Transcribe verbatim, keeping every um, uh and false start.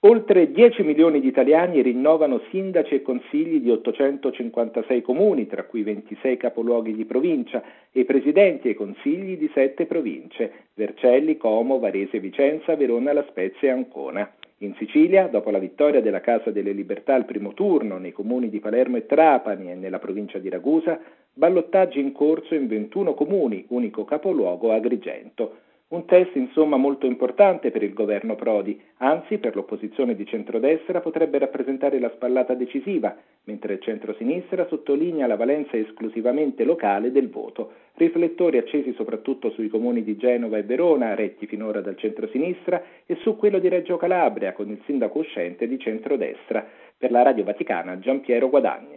Oltre dieci milioni di italiani rinnovano sindaci e consigli di ottocentocinquantasei comuni, tra cui ventisei capoluoghi di provincia, e i presidenti e consigli di sette province: Vercelli, Como, Varese, Vicenza, Verona, La Spezia e Ancona. In Sicilia, dopo la vittoria della Casa delle Libertà al primo turno nei comuni di Palermo e Trapani e nella provincia di Ragusa, ballottaggi in corso in ventuno comuni, unico capoluogo Agrigento. Un test insomma molto importante per il governo Prodi, anzi per l'opposizione di centrodestra potrebbe rappresentare la spallata decisiva, mentre il centrosinistra sottolinea la valenza esclusivamente locale del voto. Riflettori accesi soprattutto sui comuni di Genova e Verona, retti finora dal centrosinistra, e su quello di Reggio Calabria con il sindaco uscente di centrodestra. Per la Radio Vaticana, Giampiero Guadagni.